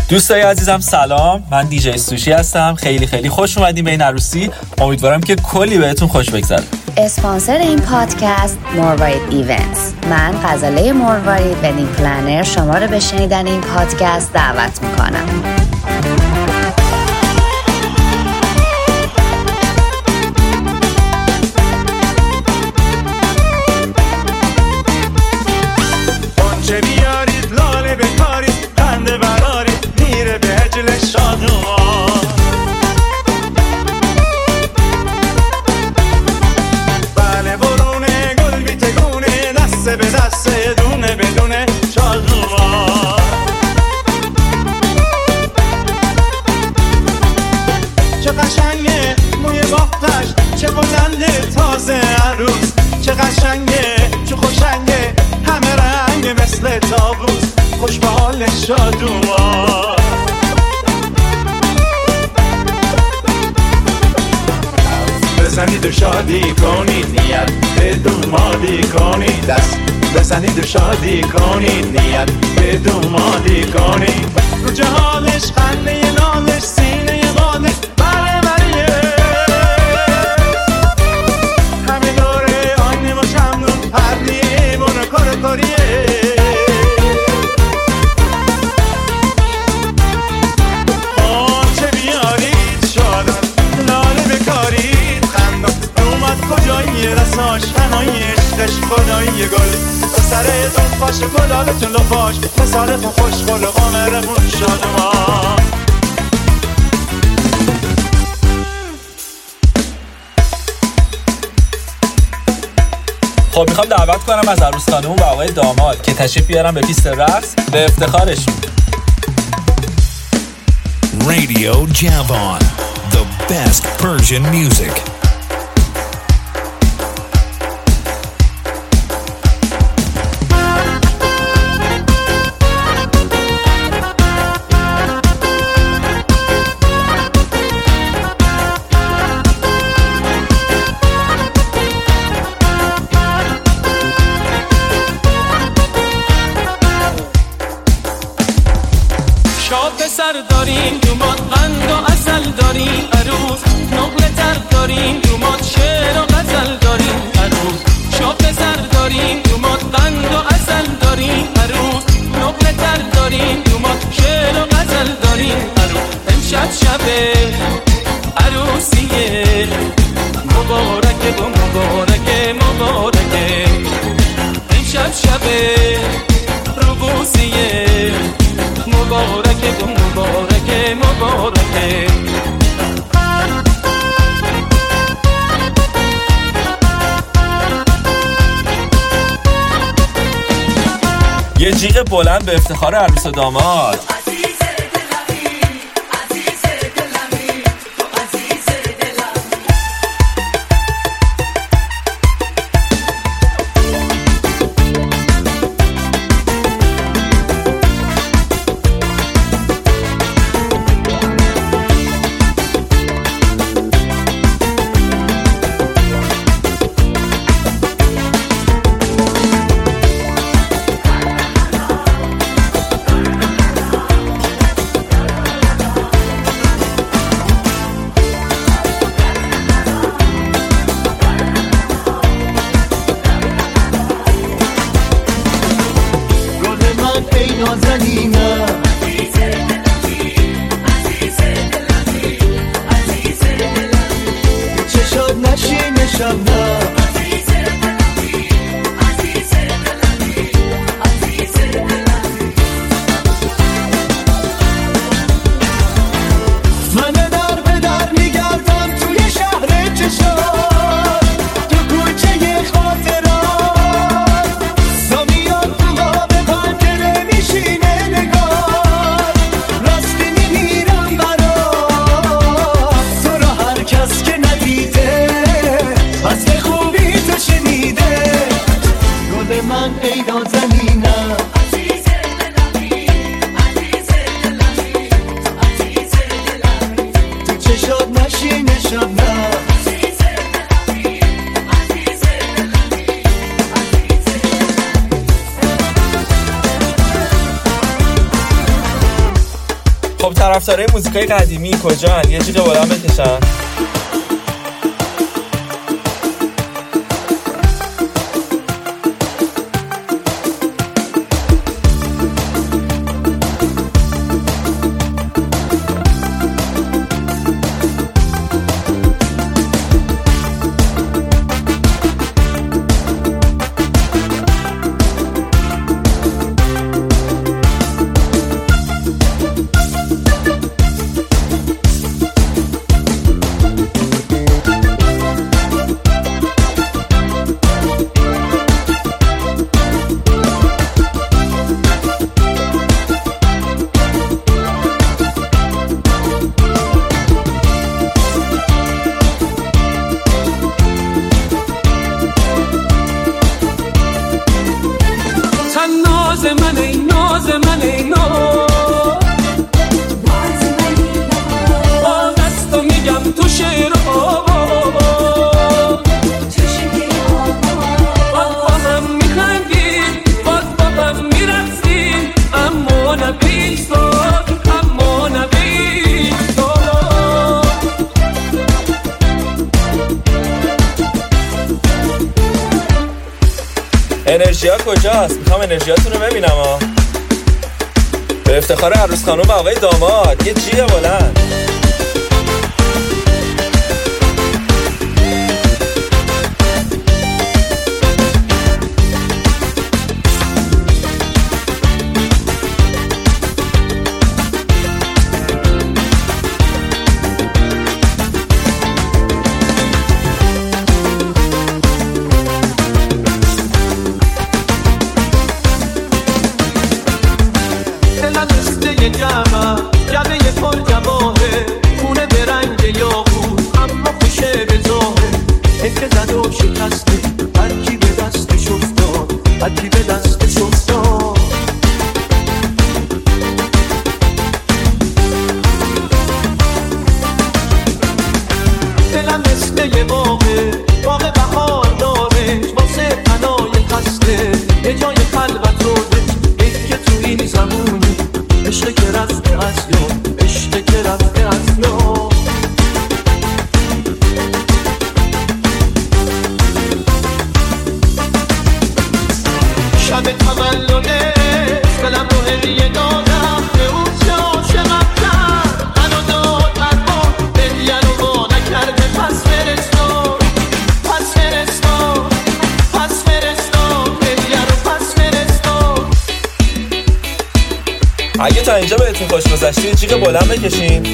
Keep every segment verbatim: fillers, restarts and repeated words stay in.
دوستای عزیزم سلام، من دیجی سوشی هستم. خیلی خیلی خوش اومدیم به این عروسی. امیدوارم که کلی بهتون خوش بگذره. اسپانسر این پادکست مروارید ایونتس. من غزاله مروارید ودینگ پلنر شما رو به شنیدن این پادکست دعوت میکنم. آنچه بیارید لاله بکارید خنده برارید میره به هجل شادوان. بله برونه گل بیتگونه دسته به دسته دونه بدونه شادوان. چه قشنگه موی باختش چه بلنده تازه عروس. چه قشنگه چه خوشنگه همه رنگ مثل تابوت خوش به حال شادوان. بزنید و شادی کنید نیت به دومادی کنید. دست بزنید و شادی کنید نیت به دومادی کنید. رو جهالش خنده نالش سینه بالش بره بریه همه دوره آینه و شمدون پردیه بونه کار کاریه. آنچه بیارید شادن لاله بکارید خندان. اومد کجایی رساش هنایی عشقش خدایی گل سرتون پاش گلالتون لفاش پسرتون خوش گل قمرمون شادمان. خب میخوام دعوت کنم از عروس خانم و آقای داماد که تشریف بیارن به پیست رقص به افتخارشون. Radio Javan, the best Persian music. سر داریم دومات قند و عسل داریم عروس. نقل تر داریم دومات شعر و غزل داریم عروس. شاپ سر داریم دومات قند و عسل داریم عروس. نقل تر داریم دومات شعر و غزل داریم عروس. امشب شب عروسیه مبارکه و مبارکه مبارکه. امشب شب روبوسیه مبارکه و مبارکه مبارکه. یه جیغ بلند به افتخار عروس و داماد. از خب طرفدارای موزیکای قدیمی کجان؟ یه جیغ بلند بکشن. انرژیا کجاست؟ میخوام انرژیاتون رو ببینم ها. به افتخار عروس خانم و آقای داماد یه جیغ بلند. اگه تا اینجا بهتون خوش گذشته جیغ بلند بکشین.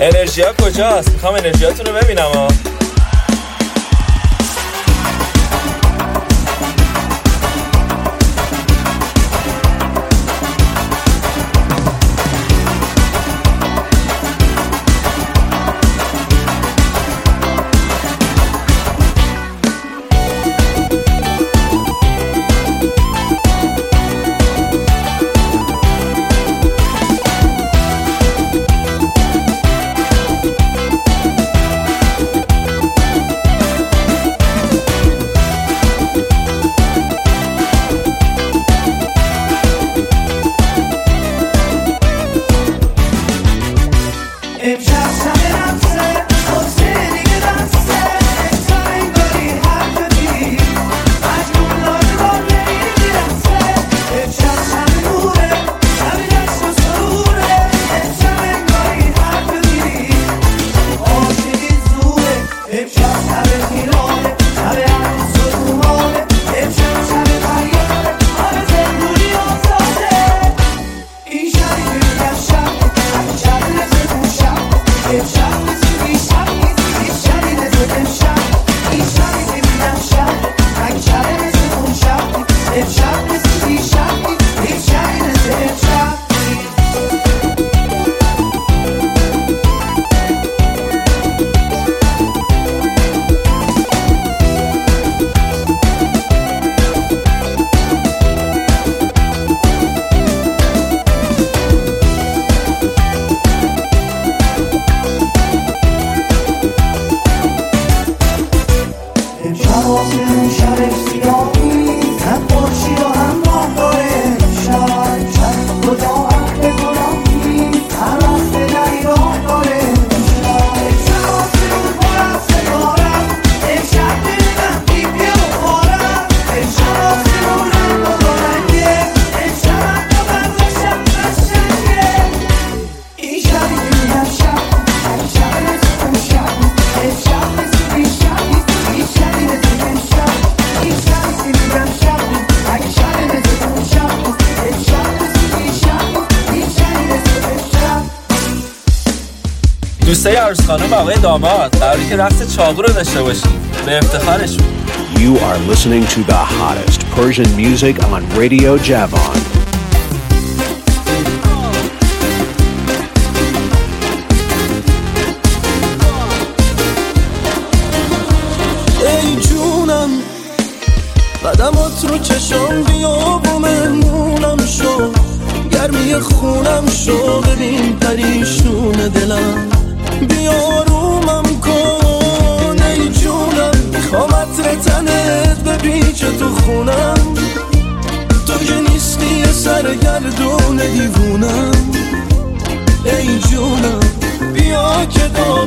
انرژیا کجاست؟ میخوام انرژیاتون رو ببینم ها. دوستای عروس خانم و آقای داماد قراره که رقص چاقو رو داشته باشیم به افتخارشون. You are listening to the hottest Persian music on Radio Javan. ای جونم قدمات رو چشم بیا و مهمونم شو، گرمی خونم شو، ببین پریشون دلم، بیا رومم کن ای جونم، میخوام عطر تنت بپیچه تو خونم، تو که نیستی سرگردون دیوونم، ای جونم بیا که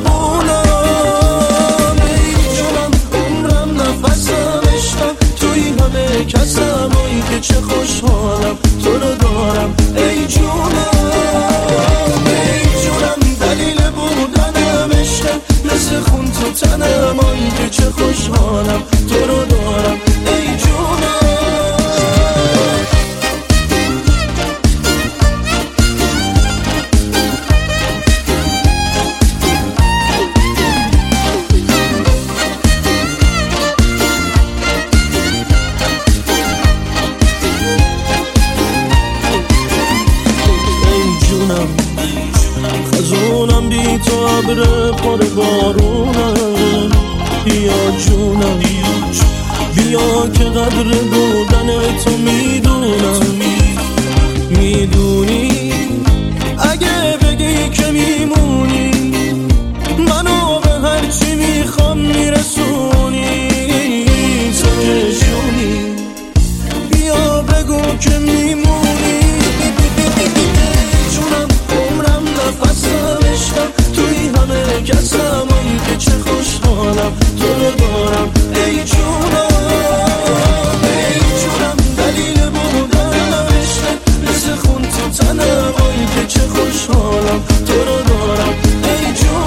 داغونم، ای جونم عمرم نفسم عشقم توی همه کسم، ای که چه خوشحالم تو رو دارم ای جونم، ای جونم دلیل بودنم عشقم مثل خون تو تنم، ای که چه خوشحالم تو رو دارم ای جونم. خزونم بی تو عبر پر بارونم، بیا جونم بیا که قدر بودن تو میدونم، میدونی اگه بگی که میمونی منو به هرچی میخوام میرسونی، تو که جونی بیا بگو که میمونی، جونم عمرم نفسم عشقم توی همه کسم، ای که چه خوشحالم تو رو دارم ای جونم، ای جونم دلیل بودنم عشقم مثل خون تو تنم، ای که چه خوشحالم تو رو دارم ای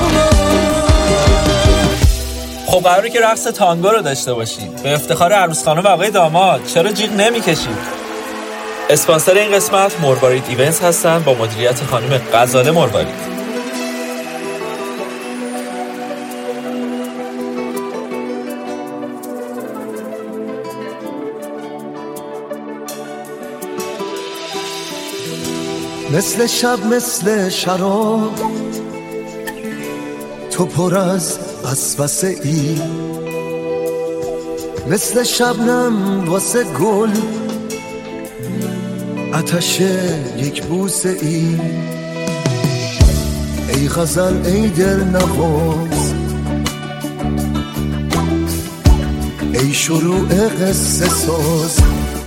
جونم. خب قراره که رقص تانگو رو داشته باشیم به افتخار عروس خانم و آقای داماد. چرا جیغ نمی‌کشید؟ اسپانسر این قسمت مروارید ایونتس هستن با مدیریت خانم غزاله مروارید. مثل شب مثل شراب تو پر از وسوسه ای، مثل شبنم واسه گل آتش یک بوسه ای. ای غزل ای دل نواز، ای شروع قصه ساز،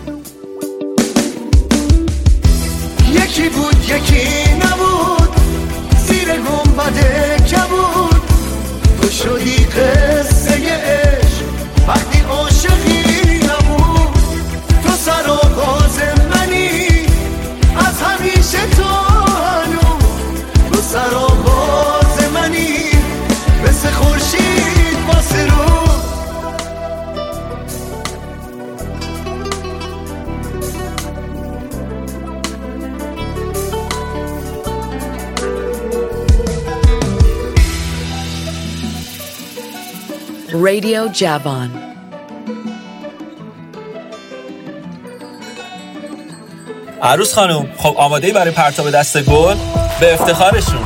یکی بود یکی نبود زیر گنبد کبود، تو شدی قصه عشق وقتی عاشقی نبود. تو سر و باز منی از همیشه تو هنوز، تو سر و باز منی مثل خورشید واسه رو. رادیو جوان. عروس خانم، خب آماده‌ای برای پرتاب دست گل؟ به افتخارشون.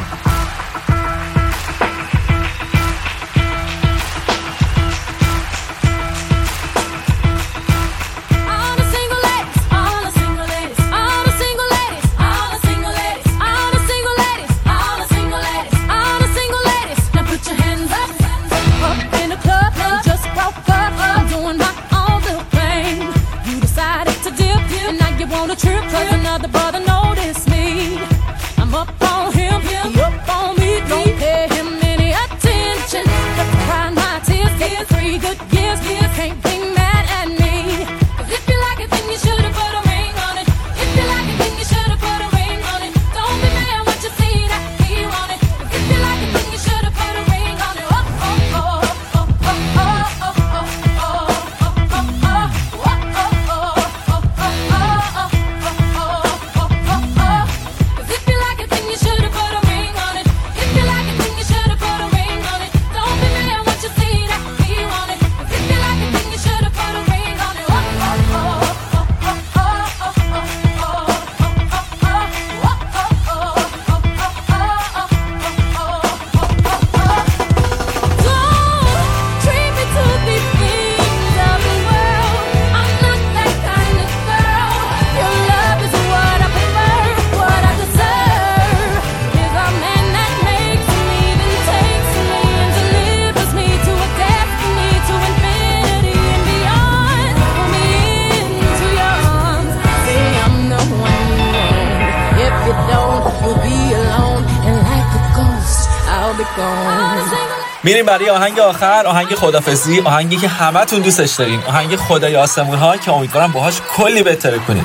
میریم برای آهنگ آخر، آهنگ خدافظی، آهنگی که همتون دوستش دارین، آهنگ خدای آسمون ها که امیدوارم باهاش کلی بهتره کنید.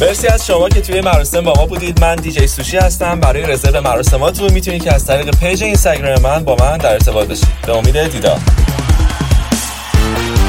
مرسی از شما که توی مراسم با ما بودید. من دیجی سوشی هستم. برای رزرو مراسماتون میتونید که از طریق پیج اینستاگرام من با من در ارتباط باشید. به امید دیدار.